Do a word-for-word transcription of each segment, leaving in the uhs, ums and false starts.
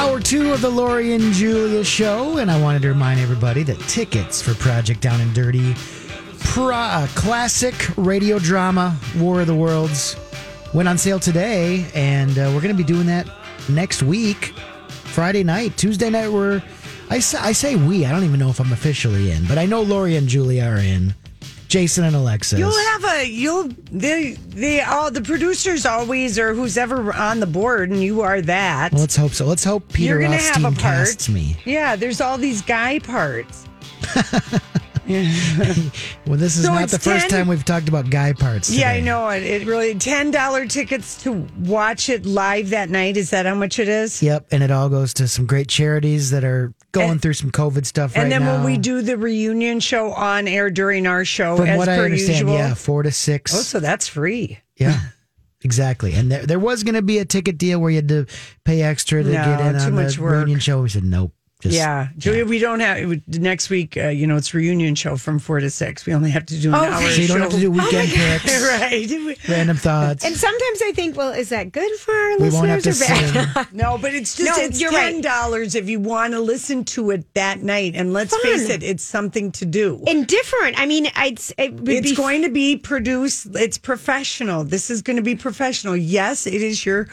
Hour two of the Lori and Julia show, and I wanted to remind everybody that tickets for Project Down and Dirty, pro, uh, classic radio drama, War of the Worlds, went on sale today, and uh, we're going to be doing that next week, Friday night, Tuesday night. We're I say, I say we. I don't even know if I'm officially in, but I know Lori and Julia are in. Jason and Alexis. You'll have a you'll they they all the producers always or who's ever on the board, and you are that. Well, let's hope so. Let's hope Peter You're gonna have a Rothstein part. casts me. Yeah, there's all these guy parts. Well, this is So not it's the first ten time we've talked about guy parts today. Yeah, I know it. It really ten dollar tickets to watch it live that night. Is that how much it is? Yep, and it all goes to some great charities that are going And- through some COVID stuff right And then now. when we do the reunion show on air during our show, From as what I per understand, usual, yeah, four to six. oh, so that's free. Yeah, exactly. And there, there was going to be a ticket deal where you had to pay extra to No, get in too on much the work. reunion show. We said nope. Just, Yeah, Julia, we don't have it would- next week. Uh, you know, it's reunion show from four to six. We only have to do an Oh, hour. So you don't show. have to do weekend picks, right. random thoughts. And sometimes I think, well, is that good for our We won't have listeners to or bad? sing. No, but it's just No, it's you're ten right. dollars if you want to listen to it that night. And let's Fun. face it, it's something to do. And different. I mean, I'd, it would It's be going to be produced. It's professional. This is going to be professional. Yes, it is your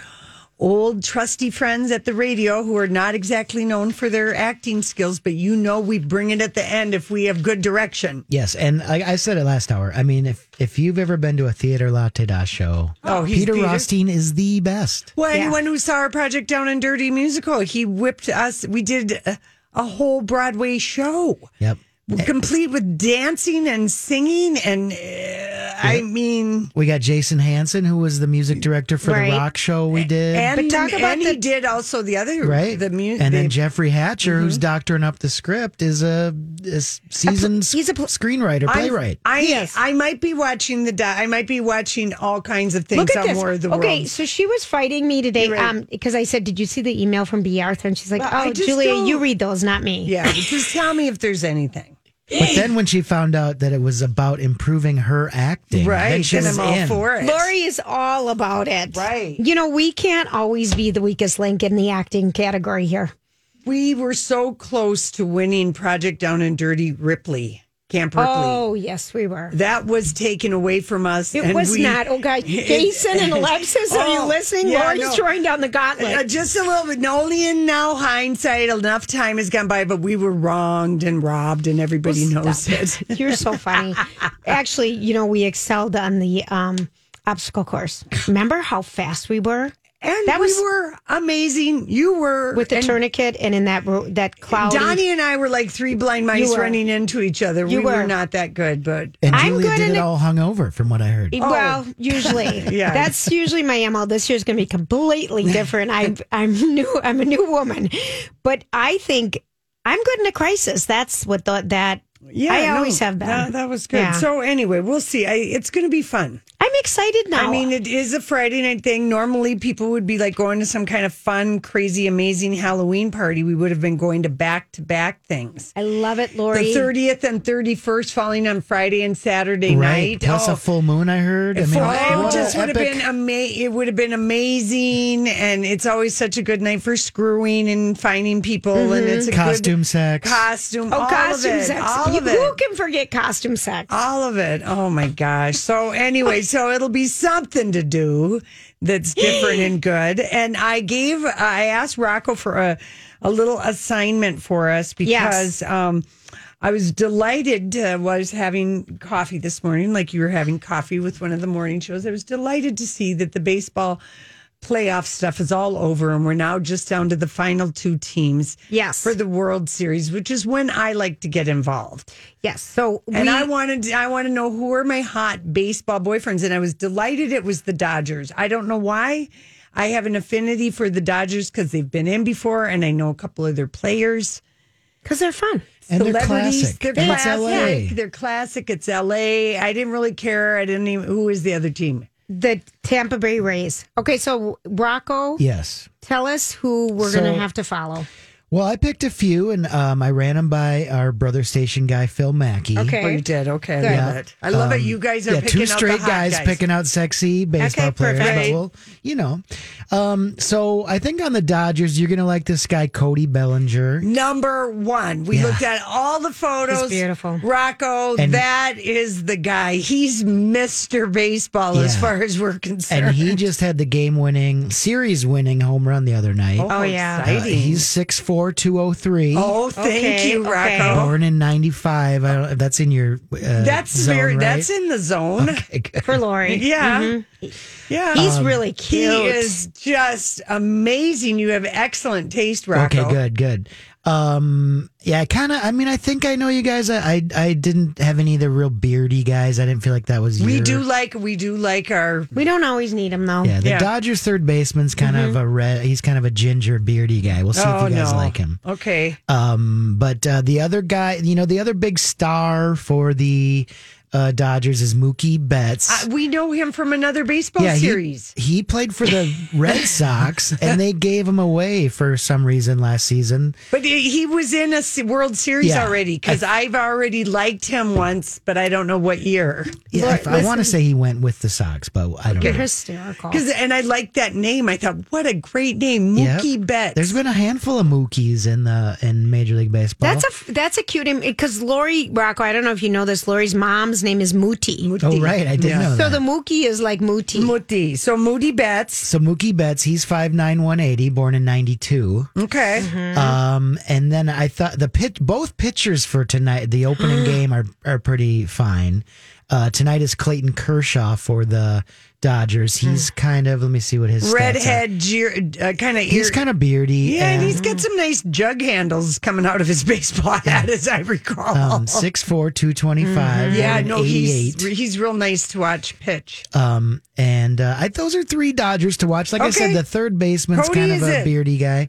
old trusty friends at the radio who are not exactly known for their acting skills, but you know we bring it at the end if we have good direction. Yes, and I, I said it last hour. I mean, if if you've ever been to a Theater Latte Da show, Oh, he's Peter Peter. Rothstein is the best. Well, Yeah. anyone who saw our Project Down and Dirty musical, he whipped us. We did a, a whole Broadway show. Yep. Complete with dancing and singing, and uh, I mean, We got Jason Hansen, who was the music director for Right. the rock show we did. and, But talk about and he the- did also the other right? the music. and then Jeffrey Hatcher, who's doctoring up the script, is a, a seasoned he's a pl- screenwriter, playwright. I Yes. I might be watching the. di- I might be watching all kinds of things Look at on this. War of the Okay, Worlds. so she was fighting me today You're right. um, because I said, "Did you see the email from B. Arthur?" And she's like, Well, I "Oh, just Julia, don't- you read those, not me." Yeah, but just tell me if there's anything. But then when she found out that it was about improving her acting, then Right, she and was I'm all in. for it. Lori is all about it. Right. You know, we can't always be the weakest link in the acting category here. We were so close to winning Project Down and Dirty Ripley, Camp Ripley. Oh, yes, we were. That was taken away from us. It and was we- not. Oh, God. Jason and Alexis, are you Oh, listening? yeah, Lori's no. throwing down the gauntlet. Uh, just a little bit. Only in now hindsight, enough time has gone by, but we were wronged and robbed, and everybody knows it. You're so funny. Actually, you know, we excelled on the um, obstacle course. Remember how fast we were? And That we was- were amazing. You were With the and tourniquet and in that ro- that cloudy. Donnie and I were like three blind mice You were. running into each other. You we were. were. not that good, but And I'm Julia good did in it it- all hungover, from what I heard. Well, usually, Yeah. that's usually my M O. This year's going to be completely different. I'm I'm new. I'm a new woman, but I think I'm good in a crisis. That's what the, that. yeah, I no, always have been. That, that was good. Yeah. So anyway, we'll see. I, it's going to be fun. I'm excited now. I mean, it is a Friday night thing. Normally, people would be like going to some kind of fun, crazy, amazing Halloween party. We would have been going to back to back things. I love it, Lori. The thirtieth and thirty-first falling on Friday and Saturday Right? night. Plus Oh, a full moon, I heard. I mean, Full- what it just a would have epic- been ama- It would have been amazing, and it's always such a good night for screwing and finding people, and it's a costume good sex. costume. oh, all costume of it, sex. all You- of it. Who can forget costume sex? All of it. Oh my gosh. So anyway, so it'll be something to do that's different and good. And I gave, I asked Rocco for a, a little assignment for us because um, I was delighted to, was having coffee this morning, like you were having coffee with one of the morning shows. I was delighted to see that the baseball playoff stuff is all over, and we're now just down to the final two teams. Yes. For the World Series, which is when I like to get involved. Yes. So And we, I wanted, I want to know who are my hot baseball boyfriends, and I was delighted it was the Dodgers. I don't know why. I have an affinity for the Dodgers because they've been in before, and I know a couple of their players. because they're fun. And they're Celebrities, classic. They're And it's classic. L A. They're classic. It's L A. I didn't really care. I didn't even. Who was the other team? The Tampa Bay Rays. Okay, so Rocco, Yes. tell us who we're So- going to have to follow. Well, I picked a few, and um, I ran them by our brother station guy, Phil Mackey. Okay. Oh, you did? Okay. I Good. love it. I love it. You guys are yeah, picking two out the straight hot guys, guys picking out sexy baseball Okay, players. perfect. But well, you know. Um, so I think on the Dodgers, you're going to like this guy, Cody Bellinger. Number one. We Yeah. looked at all the photos. He's beautiful. Rocco, And- that is the guy. He's Mister Baseball as Yeah. far as we're concerned. And he just had the game-winning, series-winning home run the other night. Oh, yeah. Uh, exciting. he's six foot four, two oh three. Oh, thank Okay, you, okay. Rocco. Born in ninety-five. I don't, that's in your uh, That's zone, very. right? That's in the zone. Okay, good. For Lori. Yeah, yeah. He's really He cute. is just amazing. You have excellent taste, Rocco. Okay, good, good. Um, yeah, kind of. I mean, I think I know you guys. I, I I didn't have any of the real beardy guys. I didn't feel like that was. We your, do like we do like our. We don't always need him, though. Yeah, the Yeah. Dodgers third baseman's kind of a red. He's kind of a ginger beardy guy. We'll see Oh if you guys no, like him. Okay. Um, but uh, the other guy, you know, the other big star for the uh, Dodgers is Mookie Betts. Uh, we know him from another baseball yeah, series. He, he played for the Red Sox, and they gave him away for some reason last season. But he he was in a se- World Series Yeah. already because I've already liked him once, but I don't know what year. Yeah, I, I want to say he went with the Sox, but I don't You're know. hysterical. Because and I liked that name. I thought, what a great name, Yep. Mookie Betts. There's been a handful of Mookies in the in Major League Baseball. That's a that's a cute name because Lori Rocco. I don't know if you know this. Lori's mom's name is Muti. oh right, I didn't Yeah. know So that. the Mookie is like Muti. Moody. So Moody Betts. so Mookie Betts, he's five nine, one eighty, born in ninety-two. Okay. Mm-hmm. Um, and then I thought the pitch, both pitchers for tonight, the opening game are are pretty fine. Uh, tonight is Clayton Kershaw for the Dodgers. He's kind of, let me see what his stats are. Redhead, jeer, uh, kind of He's kind of beardy. Yeah, and and, he's got some nice jug handles coming out of his baseball hat, as I recall. um, six foot four, two twenty-five. yeah, born in no, he's eighty-eight. he's real nice to watch pitch. Um, and uh, I, those are three Dodgers to watch. Like I Okay. said, the third baseman's Cody kind of is a it. beardy guy.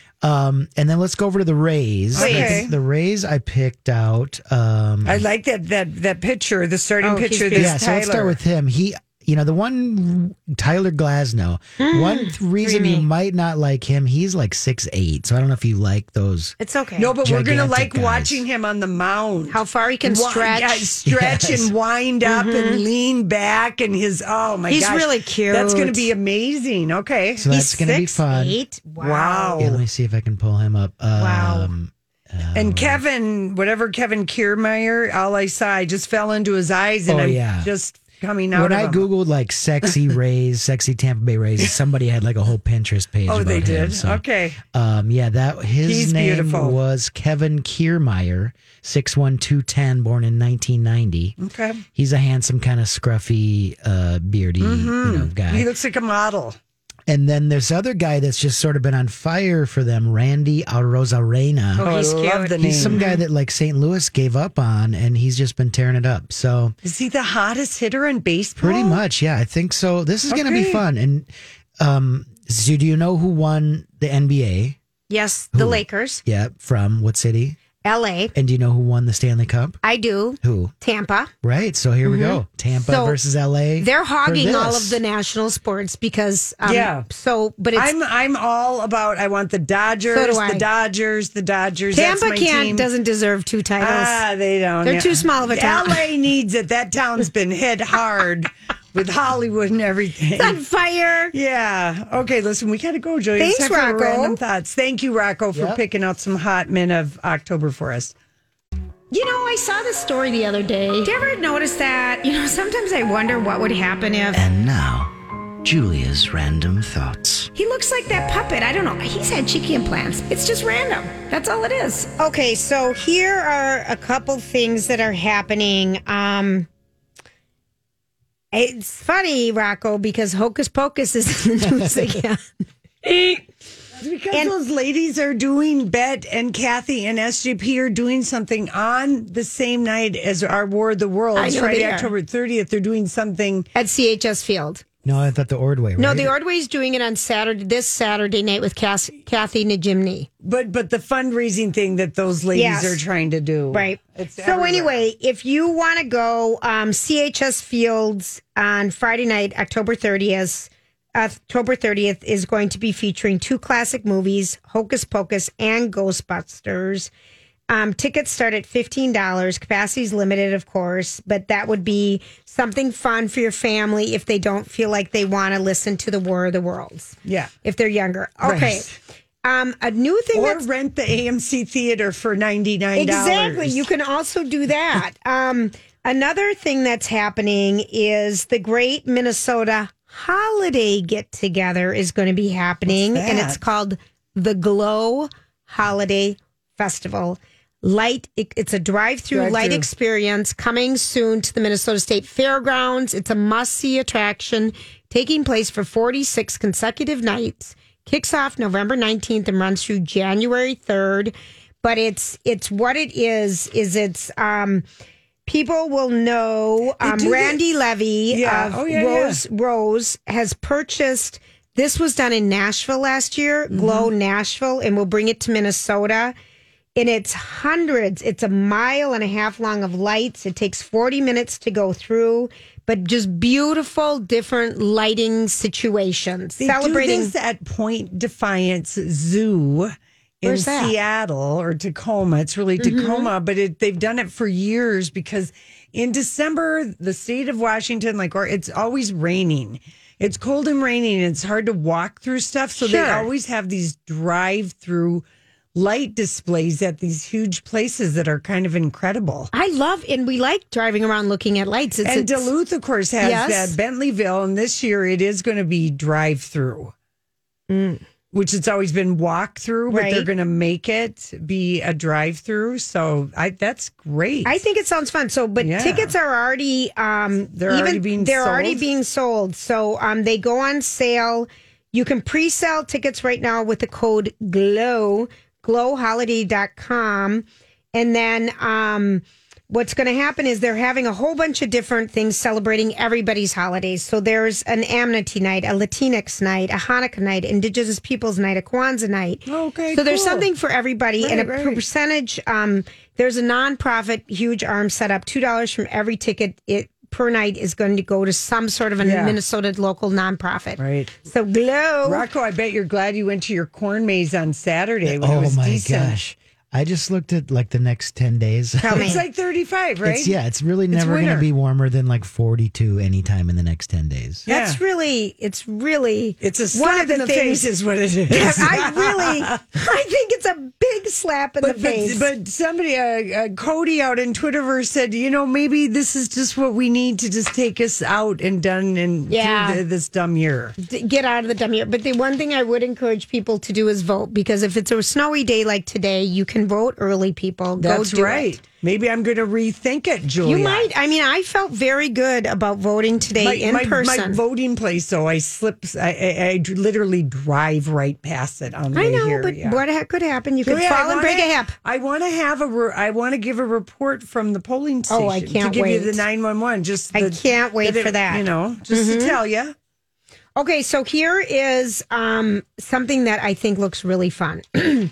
Um, and then let's go over to the Rays. Okay. I think the Rays I picked out. Um, I like that that that picture, the starting Oh, he's picture. beautiful. This yeah, so let's start Tyler. with him. He, you know, the one Tyler Glasnow. one th- reason you creamy. might not like him, he's like six eight. So I don't know if you like those. It's okay. No, but we're gonna Gigantic like guys. watching him on the mound. How far he can Wi- stretch. yeah, stretch Yes. and wind up and lean back, and his oh my He's gosh, really cute. That's going to be amazing. Okay, So that's going to be fun. Eight. Wow. Wow. Yeah, let me see if I can pull him up. Wow. Um, and Kevin, whatever Kevin Kiermaier, all I saw, I just fell into his eyes, and Oh, I'm yeah. just coming out. when of I him. Googled like sexy Rays, sexy Tampa Bay Rays, somebody had like a whole Pinterest page. oh, about they him, did. so. Okay, Um, yeah, that his He's name beautiful. was Kevin Kiermaier, six one, two ten, born in nineteen ninety. okay. He's a handsome, kind of scruffy, uh, beardy, you know, guy. He looks like a model. And then there's other guy that's just sort of been on fire for them, Randy Arozarena. Oh, he's I love cute. the name. He's some guy that like Saint Louis gave up on, and he's just been tearing it up. So Is he the hottest hitter in baseball? pretty much, yeah, I think so. This is going to be Okay. fun. And um, so do you know who won the N B A? Yes, the Lakers, Yeah, from what city? L A. And do you know who won the Stanley Cup? I do. Who? Tampa. Right. So here we go. Tampa So versus L A. They're for hogging all this. of the national sports because um, Yeah. So, but it's I'm I'm all about. I want the Dodgers, So do I. the Dodgers, the Dodgers. That's Tampa my can't team. doesn't deserve two titles. Ah, they don't. They're too small of a town. L A needs it. That town's been hit hard with Hollywood and everything. It's on fire. Yeah. Okay, listen, we got to go, Julia. It's Thanks, time for Rocco. Random thoughts. Thank you, Rocco, for Yep. picking out some hot men of October for us. You know, I saw this story the other day. Do you ever notice that? You know, sometimes I wonder what would happen if And now, Julia's random thoughts. he looks like that puppet. I don't know. He's had cheeky implants. It's just random. That's all it is. Okay, so here are a couple things that are happening. Um, it's funny, Rocco, because Hocus Pocus is in the news again. Because And- those ladies are doing, Bet and Kathy and S J P are doing something on the same night as our War of the Worlds. I know Friday, they are. October thirtieth. They're doing something. At C H S Field. No, I thought the Ordway. Right? No, the Ordway's doing it on Saturday, this Saturday night with Cass, Kathy Najimny. But but the fundraising thing that those ladies Yes. are trying to do. Right. It's so everywhere. anyway, if you want to go, um, C H S Fields on Friday night, October thirtieth, October thirtieth is going to be featuring two classic movies, Hocus Pocus and Ghostbusters. Um, tickets start at fifteen dollars. Capacity is limited, of course, but that would be something fun for your family if they don't feel like they want to listen to the War of the Worlds. Yeah. If they're younger. Okay. Right. Um, a new thing Or that's... rent the A M C theater for ninety-nine dollars. Exactly. You can also do that. um, another thing that's happening is the Great Minnesota Holiday Get Together is going to be happening, and it's called the Glow Holiday Festival. Light, it, it's a drive-through Drive light through. experience coming soon to the Minnesota State Fairgrounds. It's a must-see attraction taking place for forty-six consecutive nights. Kicks off November nineteenth and runs through January third. But it's it's what it is, is it's um, people will know um, do Randy Levy Yeah. of Oh, yeah, Rose Rose has purchased. This was done in Nashville last year, Mm-hmm. Glow Nashville, and we'll bring it to Minnesota. And it's hundreds. It's a mile and a half long of lights. It takes forty minutes to go through, but just beautiful, different lighting situations. They Celebrating. do this at Point Defiance Zoo in Where's that? Seattle or Tacoma. It's really Tacoma, but it, they've done it for years because in December, the state of Washington, like, or it's always raining. It's cold and raining. And it's hard to walk through stuff. So Sure. they always have these drive-through light displays at these huge places that are kind of incredible. I love, and we like driving around looking at lights. It's, And it's- Duluth, of course, has Yes. that Bentleyville, and this year it is going to be drive-through, which it's always been walk-through, but they're Mm. Right. going to make it be a drive-through. So I, that's great. I think it sounds fun. So, but Yeah. tickets are already um They're already being they're already sold? being sold. So, um, they go on sale. You can pre-sell tickets right now with the code GLOW, glow holiday dot com, and then um. What's going to happen is they're having a whole bunch of different things celebrating everybody's holidays. So there's an Amnesty night, a Latinx night, a Hanukkah night, Indigenous Peoples night, a Kwanzaa night. Okay, So there's cool. something for everybody. Right, and a right. percentage, um, there's a nonprofit huge arm set up. two dollars from every ticket it per night is going to go to some sort of a Yeah. Minnesota local nonprofit. Right. So glow. Rocco, I bet you're glad you went to your corn maze on Saturday when it Oh was my decent. gosh. I just looked at like the next ten days. Tell me. It's like thirty-five, right? It's, yeah, it's really never going winter. to be warmer than like forty-two anytime in the next ten days. That's Yeah. really, it's really It's a one slap of the in the things- face is what it is. I really, I think it's a big slap in But, the but, face. but somebody, uh, uh, Cody out in Twitterverse said, you know, maybe this is just what we need to just take us out and done and Yeah. through the, this dumb year. D- get out of the dumb year. But the one thing I would encourage people to do is vote, because if it's a snowy day like today, you can vote early. People, go That's do right. it. Maybe I'm going to rethink it, Julia. You might. I mean, I felt very good about voting today My, in my, person. my voting place, though, I slip. I, I, I literally drive right past it on the I way know, here. but yeah. what ha- could happen? You could Julia, fall I and wanna- break a hip. I want to have a. Re- I want to give a report from the polling station. Oh, I can't to give you wait. the nine one one. Just I the- can't wait it- for that. Mm-hmm. You know, just to tell you. Okay, so here is um, something that I think looks really fun.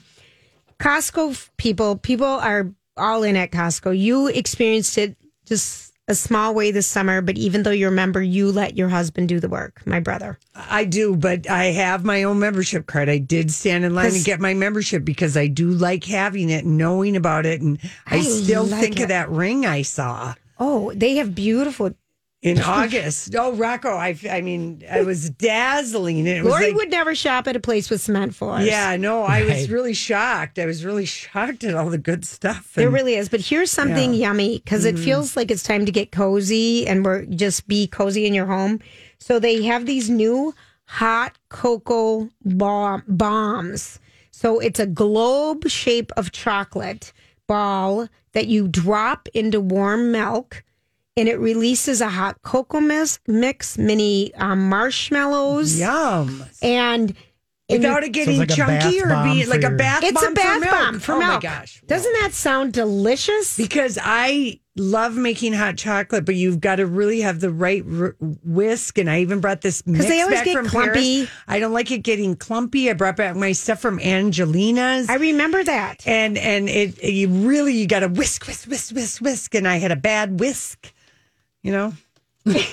Costco f- people, people are all in at Costco. You experienced it just a small way this summer, but even though you're a member, you let your husband do the work, my brother. I do, but I have my own membership card. I did stand in line and 'Cause- get my membership because I do like having it and knowing about it. And I, I still like think it. of that ring I saw Oh, they have beautiful. in August. Oh, Rocco, I, I mean, I was dazzling. It was Lori like, would never shop at a place with cement floors. yeah, no, I was Right. really shocked. I was really shocked at all the good stuff. There And really is. But here's something yummy, because it feels like it's time to get cozy and we're just be cozy in your home. So they have these new hot cocoa bomb- bombs. So it's a globe shape of chocolate ball that you drop into warm milk, and it releases a hot cocoa mix, mix mini um, marshmallows, Yum. and and you- Without it getting like a chunky bath or bomb be for like a your- bath it's bomb a bath for milk. bomb for oh milk. my gosh. Doesn't that sound delicious? Because I love making hot chocolate, but you've got to really have the right r- whisk. And I even brought this mix they always back get from clumpy. Paris. I don't like it getting clumpy. I brought back my stuff from Angelina's. I remember that. and and it you really you got to whisk, whisk, whisk, whisk, whisk. And I had a bad whisk, you know.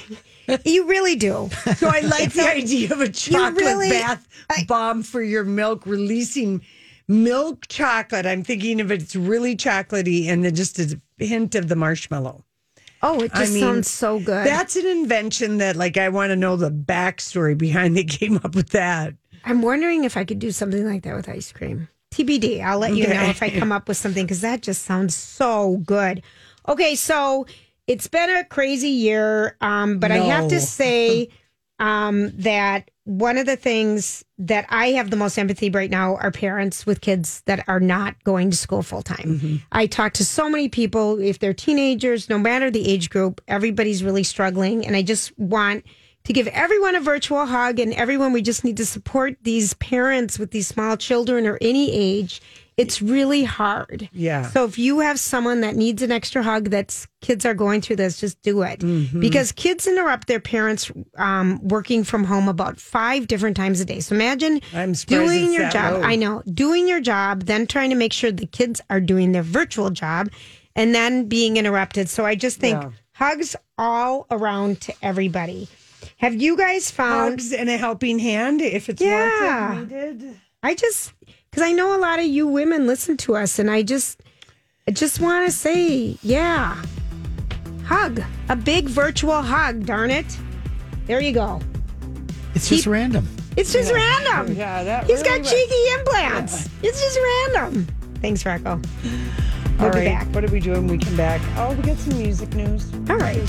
You really do. So I like the idea of a chocolate really- bath I- bomb for your milk, releasing milk chocolate. I'm thinking if it's really chocolatey and then just a hint of the marshmallow. Oh, it just I mean, sounds so good. That's an invention that, like, I want to know the backstory behind they came up with that. I'm wondering if I could do something like that with ice cream. T B D. I'll let you Okay. know if I come up with something because that just sounds so good. Okay, so it's been a crazy year, um, but I have No. to say um, that one of the things that I have the most empathy right now are parents with kids that are not going to school full time. Mm-hmm. I talk to so many people, if they're teenagers, no matter the age group, everybody's really struggling. And I just want to give everyone a virtual hug, and everyone, we just need to support these parents with these small children or any age. It's really hard. Yeah. So if you have someone that needs an extra hug, that's kids are going through this, just do it. Mm-hmm. Because kids interrupt their parents um, working from home about five different times a day. So imagine I'm surprised doing it's your that job. low. I know, doing your job, then trying to make sure the kids are doing their virtual job, and then being interrupted. So I just think Yeah. hugs all around to everybody. Have you guys found? Hugs and a helping hand if it's Yeah. wanted, needed. I just because I know a lot of you women listen to us, and I just, I just want to say, yeah, hug, a big virtual hug. Darn it! There you go. It's just random. It's just random. Yeah, that He's really got was- cheeky implants. It's just random. Thanks, Rocco. We'll All be right, back. what are we doing when we come back? Oh, we got some music news. All right.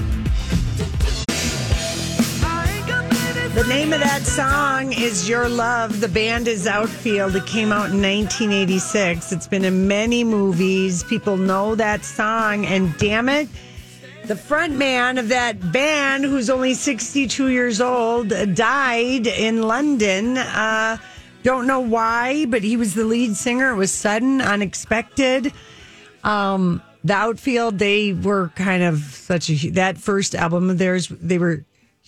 The name of that song is Your Love. The band is Outfield. It came out in nineteen eighty-six. It's been in many movies. People know that song. And damn it, the front man of that band, who's only sixty-two years old, died in London. Uh, don't know why, but he was the lead singer. It was sudden, unexpected. Um, the Outfield, they were kind of such a, that first album of theirs, they were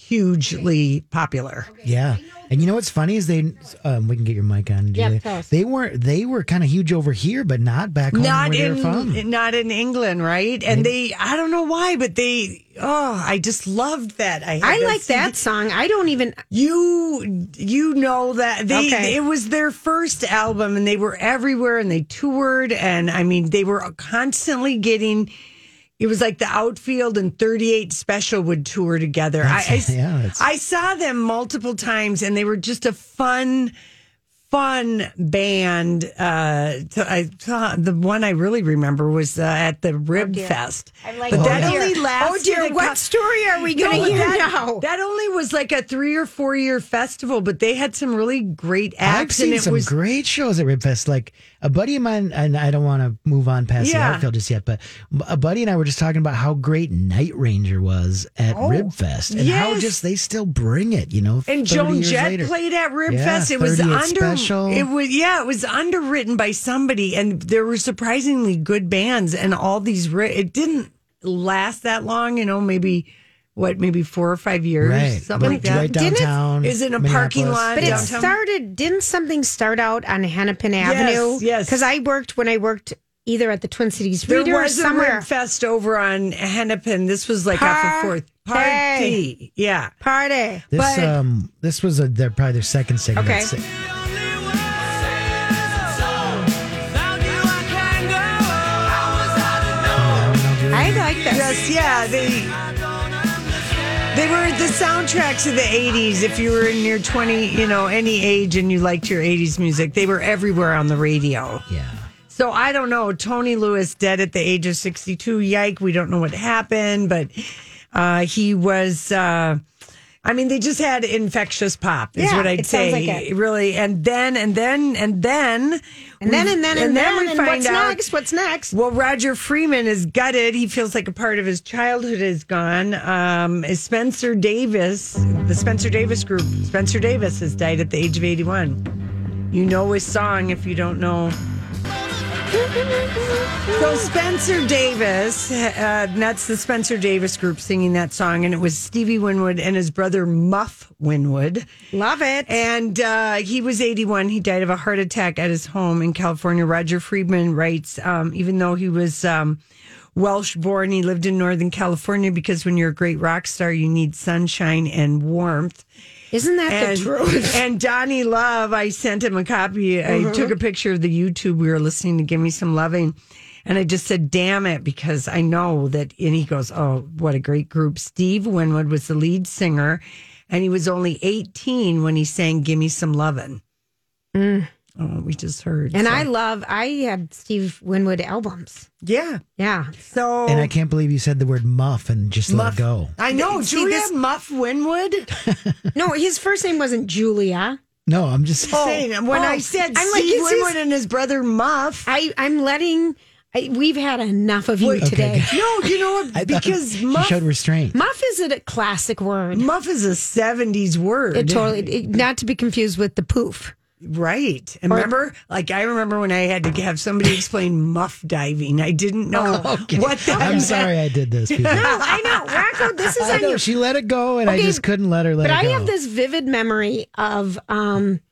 hugely popular. Yeah. And you know what's funny is they, um, we can get your mic on. Yeah, Julia. tell us. They were they were kind of huge over here, but not back home Not where they're from. in not in England, right? And they, I don't know why, but they, oh, I just loved that. I, had I like C D. that song. I don't even. You you know that they Okay. it was their first album, and they were everywhere, and they toured, and I mean they were constantly getting. It was like the Outfield and thirty-eight Special would tour together. I, I, yeah, that's- I saw them multiple times, and they were just a fun, fun band. Uh, to, I saw the one I really remember was uh, at the Rib dear. Fest. I'm like, but oh, that dear. only lasted. Oh dear, a what cou- story are we going No, to hear that, now? that only was like a three or four year festival, but they had some really great I've acts, seen and it some was great shows at Ribfest. Like a buddy of mine, and I don't want to move on past Yeah. the outfield just yet, but a buddy and I were just talking about how great Night Ranger was at Ribfest, and how yes. just they still bring it. You know, And thirty Joan years Jett later. played at Rib Yeah, Fest. It was thirtieth under Special. it was yeah, it was underwritten by somebody, and there were surprisingly good bands, and all these ri- it didn't last that long, you know, maybe what, maybe four or five years, right, something right, like that. right Didn't it- downtown. Is it in a parking Minneapolis. lot? But it downtown? started, didn't something start out on Hennepin Avenue? yes. Because I worked, when I worked either at the Twin Cities There Reader or was a somewhere. Rib Fest over on Hennepin. This was like off of Fourth Party. Party. Yeah. Party. This but- um this was a, their probably their second single. Okay. That's it. I like this. Yes, yeah, they they were the soundtracks of the eighties. If you were in your twenty, you know, any age and you liked your eighties music, they were everywhere on the radio. Yeah. So I don't know. Tony Lewis dead at the age of sixty-two. Yike, we don't know what happened, but uh, he was. Uh, I mean, they just had infectious pop, is Yeah, what I'd it sounds say. like it. Really, and then and then and then And then, and then, and, then, we and find what's out. next? What's next? Well, Roger Freeman is gutted. He feels like a part of his childhood is gone. Um, is Spencer Davis, the Spencer Davis group, Spencer Davis has died at the age of eighty-one. You know his song if you don't know. So Spencer Davis, uh, that's the Spencer Davis group singing that song, and it was Stevie Winwood and his brother Muff Winwood. Love it. And uh, he was eighty-one. He died of a heart attack at his home in California. Roger Friedman writes, um, even though he was um, Welsh born. He lived in Northern California because when you're a great rock star, you need sunshine and warmth. Isn't that And, the truth? and Donnie Love, I sent him a copy. Mm-hmm. I took a picture of the YouTube we were listening to, Give Me Some Loving. And I just said, damn it, because I know that. And he goes, oh, what a great group. Steve Winwood was the lead singer, and he was only eighteen when he sang Give Me Some Lovin'. Mm. Oh, we just heard. And so. I love, I had Steve Winwood albums. Yeah. Yeah. So. And I can't believe you said the word muff and just let Muff. it go. I know. See, Julia this- Muff Winwood. No, his first name wasn't Julia. No, I'm just Saying, when oh. I said I'm like, Steve is this- Winwood and his brother Muff. I, I'm letting, I, we've had enough of you Wait, okay, today. good. No, you know what? I thought Because she Muff, showed restraint. Muff is a classic word. Muff is a seventies word. It totally, it, not to be confused with the poof. Right. And remember, like, I remember when I had to have somebody explain muff diving. I didn't know Okay. what that I'm meant. sorry I did this. People. No, I know. Rocco, this is I on know you. she let it go, and I Okay, just couldn't let her let But it I go. have this vivid memory of, um,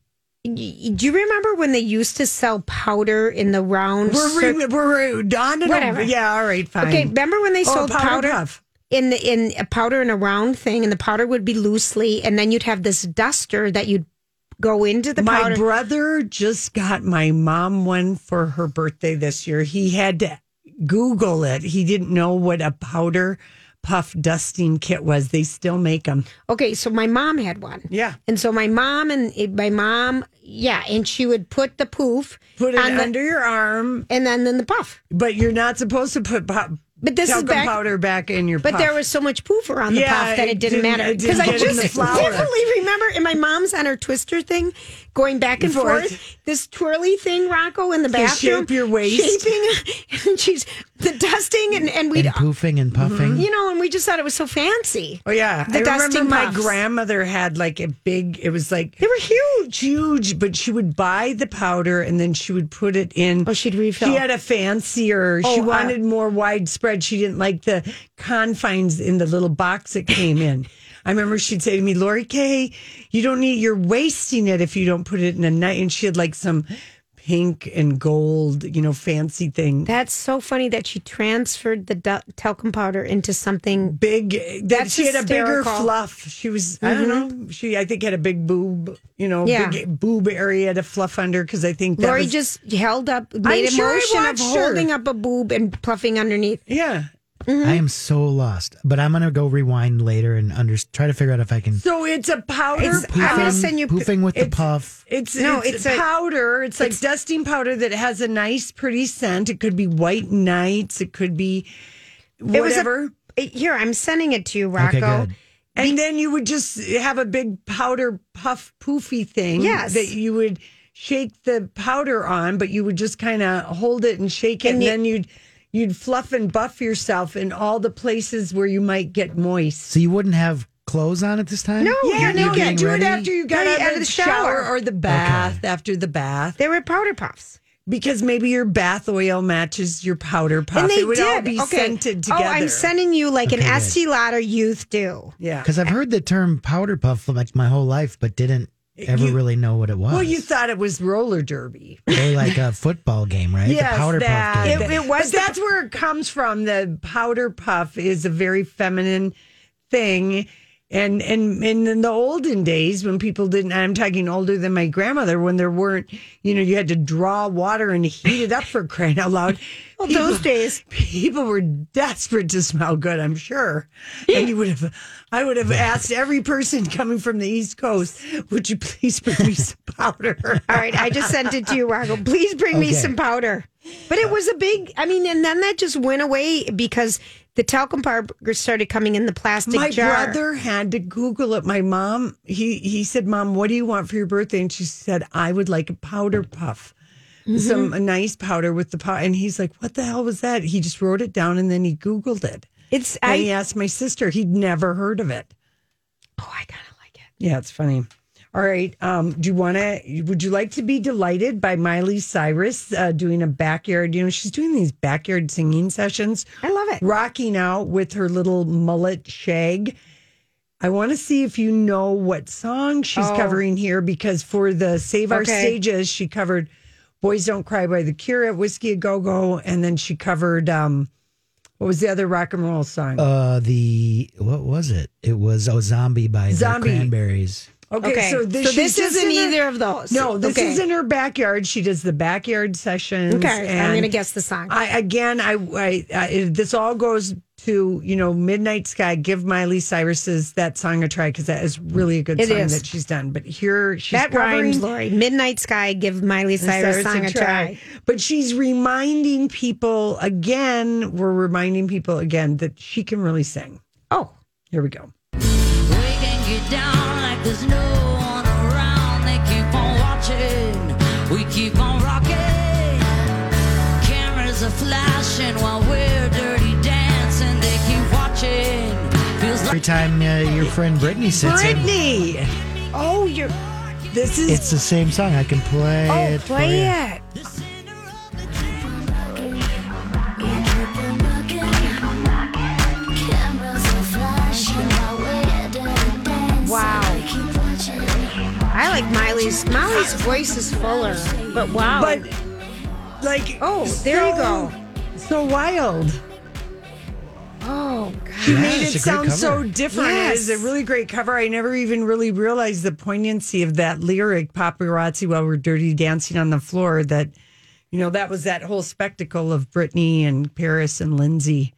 y- do you remember when they used to sell powder in the round? We're, cir- re- we're, we're Don and Whatever. Yeah, all right, fine. okay, remember when they Oh, sold powder powder? puff. In the in a powder in a round thing, and the powder would be loosely, and then you'd have this duster that you'd go into the My powder. brother just got my mom one for her birthday this year. He had to Google it. He didn't know what a powder puff dusting kit was. They still make them. Okay, so my mom had one. Yeah. And so my mom and my mom, yeah, and she would put the poof Put it on the- under your arm, and then then the puff. but you're not supposed to put pop, But this is talcum back- powder back in your But puff. there was so much poof around the Yeah, puff that it, it didn't, didn't- matter. it didn't Because I get in just the flour. vividly remember, and my mom's on her twister thing, going back and Forth. forth, this twirly thing, Rocco, in the To bathroom. shape your waist. Shaping, and she's the dusting, and, and we'd, and poofing and puffing. you know, and we just thought it was so fancy. Oh yeah, The I remember dusting my puffs. grandmother had like a big. It was like They were huge. huge, but she would buy the powder and then she would put it in. Oh, she'd refill. She had a fancier. Oh, she uh, wanted more widespread. She didn't like the confines in the little box it came in. I remember she'd say to me, "Lori Kay, you don't need. You're wasting it if you don't put it in a night." And she had like some pink and gold, you know, fancy thing. That's so funny that she transferred the du- talcum powder into something. Big that That's she had a bigger hysterical. Mm-hmm. fluff. She was I don't know. She I think had a big boob, you know, Yeah. big boob area to fluff under because I think that Lori was, just held up, made a sure I motion of watched her. holding up a boob and puffing underneath. yeah. I am so lost, but I'm gonna go rewind later and under, try to figure out if I can. So it's a powder. It's- I'm puff. gonna send you- poofing with the it's- puff. It's No, it's, it's a- powder. It's like dusting powder that has a nice, pretty scent. It could be white nights. It could be was a- whatever. Here, I'm sending it to you, Rocco. Okay, good. And then you would just have a big powder puff poofy thing Yes. that you would shake the powder on, but you would just kind of hold it and shake it, And and, you- then you'd you'd fluff and buff yourself in all the places where you might get moist. So you wouldn't have clothes on at this time? No, Yeah, you're no, you naked. do it ready? after you got No, out, out of the shower. shower. or the bath after the bath, They were powder puffs. because maybe your bath oil matches your powder puff. And they it would did. all be okay. scented together. Oh, I'm sending you like Okay, an good. Estee Lauder youth do. Yeah. Because I've heard the term powder puff like my whole life, but didn't ever You- really know what it was. Well, you thought it was roller derby. or like a football game, right? Yes, the powder that, puff game. It- it was but that's where it comes from. The powder puff is a very feminine thing. And, and and in the olden days when people didn't, I'm talking older than my grandmother, when there weren't, you know, you had to draw water and heat it up for crying out loud. Well, those days. People were desperate to smell good, I'm sure. And you would have, I would have asked every person coming from the East Coast, would you please bring me some powder? All right, I just sent it to you, Rocco. Please bring me Okay. some powder. But it was a big, I mean, and then that just went away because the talcum powder started coming in the plastic My jar. brother had to Google it. My mom, he he said, "Mom, what do you want for your birthday?" And she said, "I would like a powder puff, Mm-hmm. some a nice powder with the powder." And he's like, "What the hell was that?" He just wrote it down and then he Googled it. It's, And I, he asked my sister. He'd never heard of it. oh, I kind of like it. Yeah, it's funny. All right. Um, do you want to? Would you like to be delighted by Miley Cyrus uh, doing a backyard? You know, she's doing these backyard singing sessions. I love it. Rocking out with her little mullet shag. I want to see if you know what song she's Oh. covering here, because for the Save Our Okay. Stages, she covered Boys Don't Cry by The Cure at Whiskey A Go Go, and then she covered um, What was the other rock and roll song? Uh, the what was it? It was oh, Zombie by Zombie. the Cranberries. Okay, Okay, so this, so this she's just isn't in her- either of those. No, this Okay. is in her backyard. She does the backyard sessions. Okay, I'm and going to guess the song. I again, I, I, I this all goes to you know Midnight Sky. Give Miley Cyrus's that song a try because that is really a good It song is. that she's done. But here she's that covering rhymes, Lori. Midnight Sky, give Miley Cyrus song a try. But she's reminding people again. We're reminding people again that she can really sing. Oh, Here we go. We can get down like there's no one around. They keep on watching. We keep on rocking. Cameras are flashing while we're dirty dancing. They keep watching. Feels Every like time uh, your friend Brittany sits in, Brittany. oh, you're. This is it's the same song. I can play Oh, it. for play you. it. Wow. I like Miley's. Miley's voice is fuller, but wow. but like Oh, there you so- go. So wild. Oh, God. She Yeah, made it's it a great sound so cover. different. It is a Yes. really great cover. I never even really realized the poignancy of that lyric, paparazzi while we're dirty dancing on the floor. That, you know, that was that whole spectacle of Britney and Paris and Lindsay.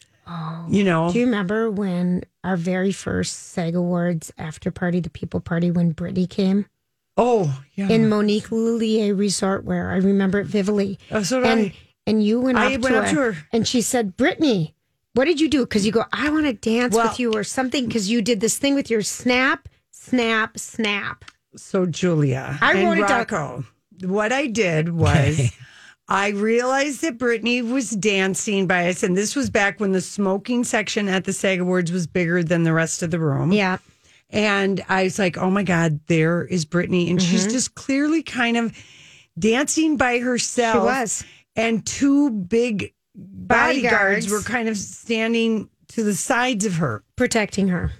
Oh. You know, Do you remember when our very first SAG Awards after party, the people party, when Britney came oh, yeah. in Monique Lullier Resort Wear? I remember it vividly. Oh, so did and I. and you went I up, went to, up her, to her. and she said, "Brittany, what did you do?" Because you go, "I want to dance Well- with you" or something. Because you did this thing with your snap, snap, snap. So Julia I and wrote it down. Rocco, what I did was I realized that Brittany was dancing by us, and this was back when the smoking section at the SAG Awards was bigger than the rest of the room. Yeah, And I was like, oh my God, there is Brittany. And she's Mm-hmm. just clearly kind of dancing by herself. she was. And two big bodyguards, Bodyguards. were kind of standing to the sides of her. Protecting her.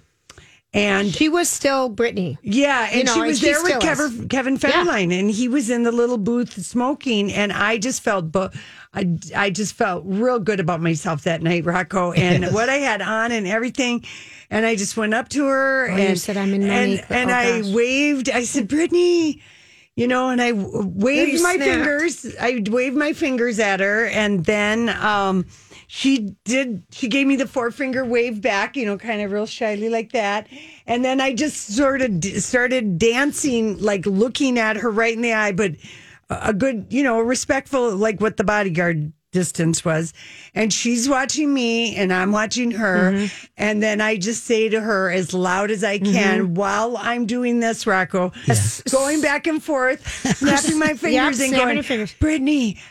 And She was still Britney. yeah, and You know, she and was she there with still is. Kevin, Kevin Federline, and he was in the little booth smoking. And I just felt, but I, I just felt real good about myself that night, Rocco, and what I had on and everything. And I just went up to her Oh, you and said, "I'm in and, Monique." and Oh, I gosh. waved. I said, Brittany. You know, and I w- waved you my snapped. fingers. I waved my fingers at her, and then um, she did. She gave me the four finger wave back. You know, kind of real shyly like that. And then I just sort of d- started dancing, like looking at her right in the eye, but a good, you know, respectful, like what the bodyguard distance was. And she's watching me and I'm watching her. Mm-hmm. And then I just say to her as loud as I can Mm-hmm. while I'm doing this, Rocco, going back and forth, snapping my fingers and snapping going, your fingers. Brittany,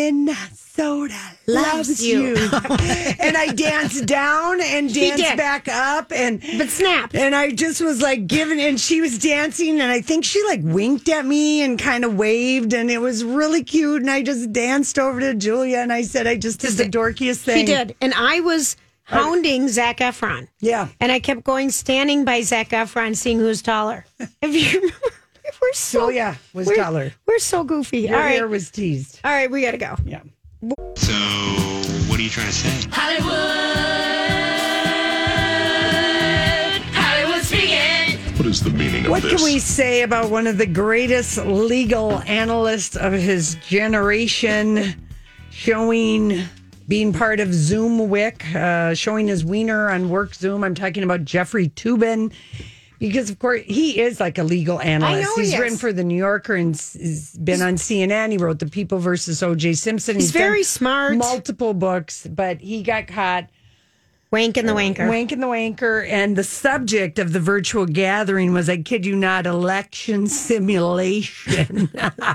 Minnesota loves, you." you. And I danced down and She danced did. back up and But snap. and I just was like giving, and she was dancing, and I think she like winked at me and kind of waved, and it was really cute. And I just danced over to Julia, and I said, I just did the dorkiest thing. He did. And I was hounding Zac Efron. Yeah. And I kept going, standing by Zac Efron, seeing who's taller. If you remember, we're so Julia was we're, taller. We're so goofy. Your All right, hair was teased. all right, we got to go. Yeah. So, what are you trying to say? Hollywood. Hollywood speaking. What is the meaning of What this? can we say about one of the greatest legal analysts of his generation, showing, being part of Zoom Wick, uh, showing his wiener on Work Zoom? I'm talking about Jeffrey Toobin, because of course he is like a legal analyst. know he He's is. written for the New Yorker and s- has been on C N N. He wrote The People versus O J Simpson. He's very done smart. multiple books, but he got caught. Wank and the wanker. Wank and the Wanker. And the subject of the virtual gathering was, I kid you not, election simulation.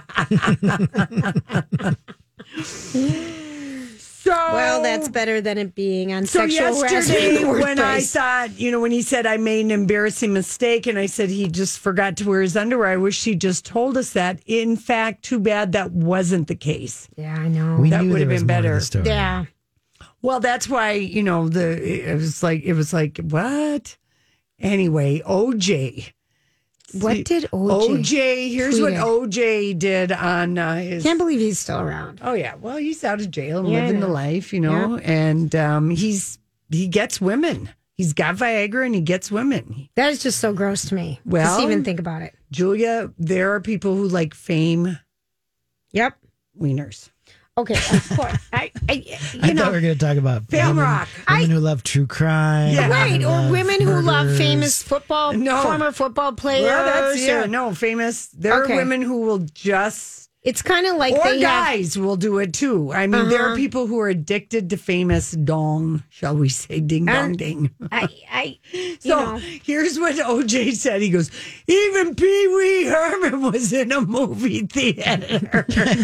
So, Well, that's better than it being on so sexual harassment yesterday in the when I workplace. thought, you know, when he said I made an embarrassing mistake and I said he just forgot to wear his underwear, I wish he just told us that. In fact, too bad that wasn't the case. Yeah, I know. We That knew would there have was been more to better. the story. Yeah. Well, that's why, you know, the it was like it was like what? Anyway, O J what did O J? O J, here's what tweeted? O J did on uh, his. Can't believe he's still around. Oh yeah, well he's out of jail and Yeah, I living the know. life, you know, and um, he's he gets women. He's got Viagra and he gets women. That is just so gross to me. Well- just even think about it. Julia, there are people who like fame Yep. wieners. Okay, of course. I, I, you I know, thought we were going to talk about Film women, rock. women who love true crime. Yeah. right, who or love women who love murders. famous football, No. former football players. Well, that's yeah, or- no famous. There Okay. are women who will just It's kind of like or they have. guys will do it too. I mean, there are Uh-huh. people who are addicted to famous dong, shall we say, ding dong And- ding. I, I, you So know, here's what O J said. He goes, even Pee Wee Herman was in a movie theater.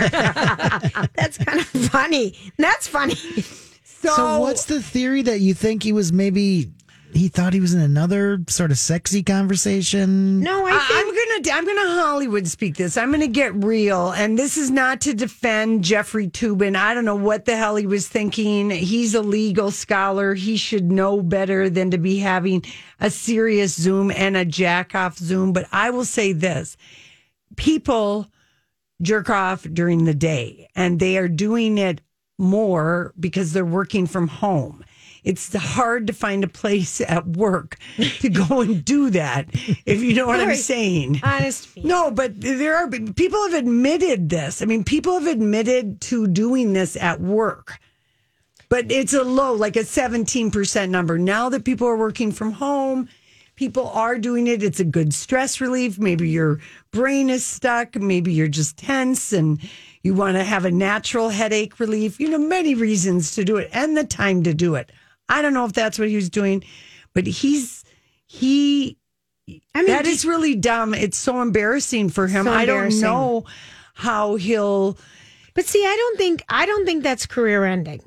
that's kind of funny. That's funny. So, So what's the theory that you think he was maybe he thought he was in another sort of sexy conversation? No, I I, think I'm gonna I'm gonna Hollywood speak this. I'm gonna get real, and this is not to defend Jeffrey Toobin. I don't know what the hell he was thinking. He's a legal scholar. He should know better than to be having a serious Zoom and a jack off Zoom. But I will say this: people jerk off during the day, and they are doing it more because they're working from home. It's hard to find a place at work to go and do that, if you know what I'm Right. saying. honest. feet. No, but there are people have admitted this. I mean, people have admitted to doing this at work, but it's a low, like a seventeen percent number. Now that people are working from home, people are doing it. It's a good stress relief. Maybe your brain is stuck. Maybe you're just tense and you want to have a natural headache relief. You know, many reasons to do it and the time to do it. I don't know if that's what he was doing, but he's, he, I mean, that do- is really dumb. It's so embarrassing for him. So I don't embarrassing. know how he'll, But see, I don't think I don't think that's career ending.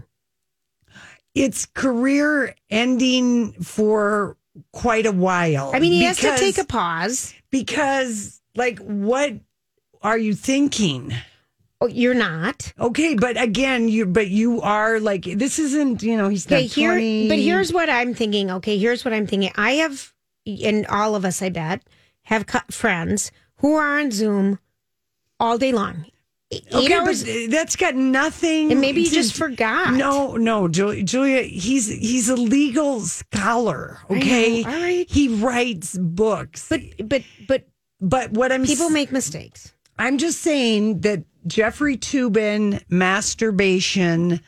it's career ending for quite a while. I mean, he has to Because- take a pause. Because, like, what are you thinking? Oh, you're not. Okay, but again, you but you are like this isn't you know he's Okay, not here, twenty. but here's what I'm thinking. Okay, here's what I'm thinking. I have, and all of us, I bet, have cu- friends who are on Zoom all day long. Eight okay, hours- but that's got nothing. And maybe you to- just forgot. No, no, Julia, Julia, he's he's a legal scholar. Okay, know, all right. he writes books. but but but but what I'm people s- make mistakes. I'm just saying that Jeffrey Toobin, masturbation,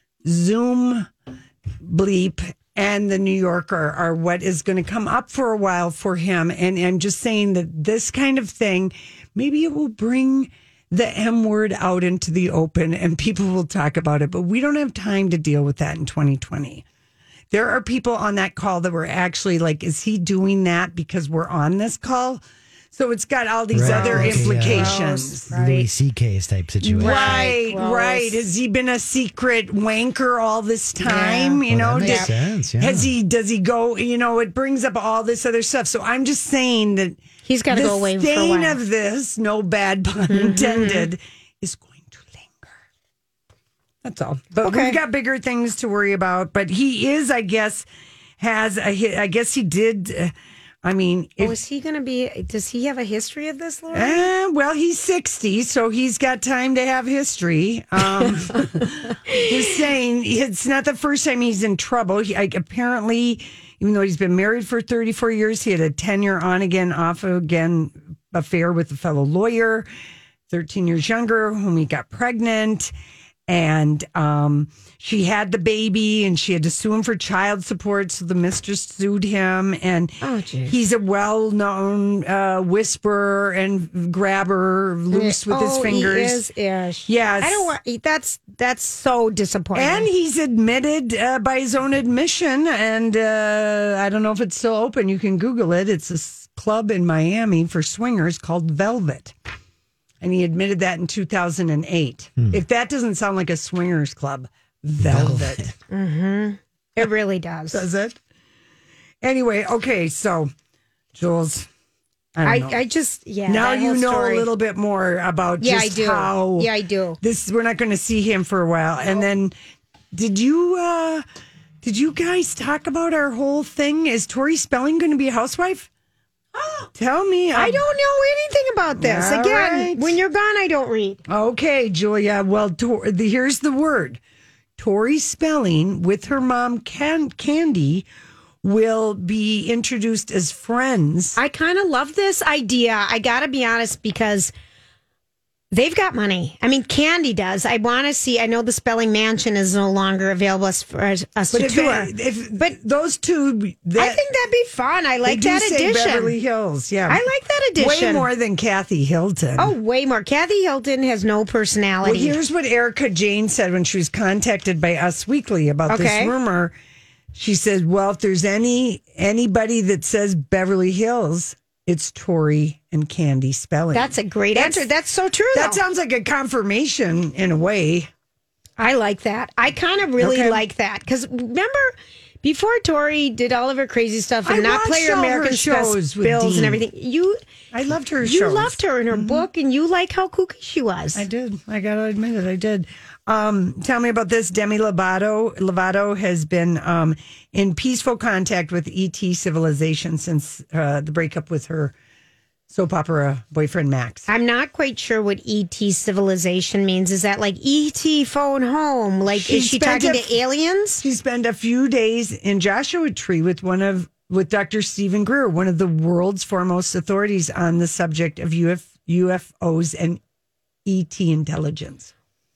Zoom bleep, and the New Yorker are what is going to come up for a while for him. And I'm just saying that this kind of thing, maybe it will bring the M word out into the open and people will talk about it. But we don't have time to deal with that in twenty twenty. There are people on that call that were actually like, is he doing that because we're on this call? So it's got all these Right, other okay, yeah. implications. Louis C K type situation. Right, Right, right. gross. Has he been a secret wanker all this time? Yeah. You Well, know, that makes Did- sense, yeah. has he? Does he go? You know, it brings up all this other stuff. So I'm just saying that He's got to the go away for a stain while. of this, no bad pun intended, is going to linger. That's all. But Okay. we've got bigger things to worry about. But he is, I guess, has a. hi- I guess he did. Uh, I mean, if, Oh, is he going to be? Does he have a history of this, Laura? Eh, well, he's sixty, so he's got time to have history. Um, just saying, it's not the first time he's in trouble. He, like, apparently, even though he's been married for thirty-four years, he had a ten-year on-again, off-again affair with a fellow lawyer, thirteen years younger, whom he got pregnant. And um, she had the baby and she had to sue him for child support. So the mistress sued him. And Oh, geez. he's a well known uh, whisperer and grabber, loose with his Oh, fingers. He is ish. Yes. I don't want. That's that's so disappointing. And he's admitted uh, by his own admission. And uh, I don't know if it's still open. You can Google it. It's a s- club in Miami for swingers called Velvet. And he admitted that in two thousand eight. If that doesn't sound like a swingers club, Velvet. it really does. Does it? Anyway, okay, so Jules, I, I, don't know. I just yeah. now that you whole know story. a little bit more about Yeah, just I do. how Yeah, I do. this we're not going to see him for a while. And then did you uh did you guys talk about our whole thing? Is Tori Spelling going to be a housewife? Tell me. I don't know anything about this. All Again, right. when you're gone, I don't read. Okay, Julia. Well, Tor- the, here's the word. Tori Spelling with her mom, Can- Candy, will be introduced as friends. I kind of love this idea. I got to be honest because they've got money. I mean, Candy does. I want to see. I know the Spelling Mansion is no longer available for us, us But to if, tour. they- if But those two, that, I think that'd be fun. I like they do that say addition. Beverly Hills, yeah. I like that addition. Way more than Kathy Hilton. Oh, way more. Kathy Hilton has no Well, personality. here's what Erica Jane said when she was contacted by Us Weekly about Okay. this rumor. She said, "Well, if there's any anybody that says Beverly Hills, it's Tori and Candy Spelling." That's a great That's- answer. That's so true. That though. sounds like a confirmation in a way. I like that. I kind of really Okay. like that because remember before Tori did all of her crazy stuff and I not play her watched all her American shows with bills Dean. and everything, you I loved her you shows. loved her in her book and you like how kooky she was. I did. I got to admit it. I did. Um, tell me about this. Demi Lovato. Lovato has been um, in peaceful contact with E T Civilization since uh, the breakup with her soap opera boyfriend Max. I'm not quite sure what E T civilization means. Is that like E T phone home? Like She is she spent talking a- to aliens? She spent a few days in Joshua Tree with one of with Doctor Stephen Greer, one of the world's foremost authorities on the subject of U F, U F Os and E T intelligence.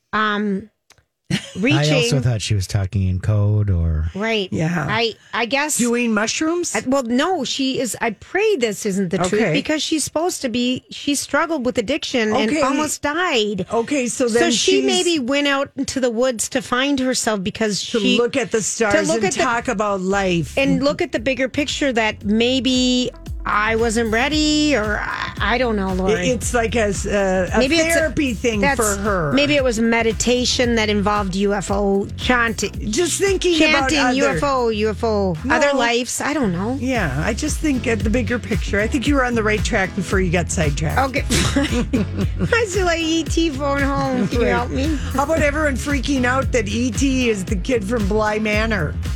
Um I reaching also thought she was talking in code or. right. Yeah. I I guess Doing mushrooms? I- well, no, she is. I pray this isn't the truth Okay. because she's supposed to be. She struggled with addiction and Okay. almost died. Okay, so So then she she's- maybe went out into the woods to find herself because to she look at the stars look and at the- talk about life. and look at the bigger picture that maybe I wasn't ready or I, I don't know, Lori. It's like a, uh, a maybe it's a- therapy thing that's- for her. Maybe it was meditation that involved U F O chanting, just thinking chanting about other, U F O, U F O, No. other lives. I don't know. Yeah, I just think at the bigger picture. I think you were on the right track before you got sidetracked. Okay, I still like E T phone home. Can you help me? How about everyone freaking out that E T is the kid from Bly Manor?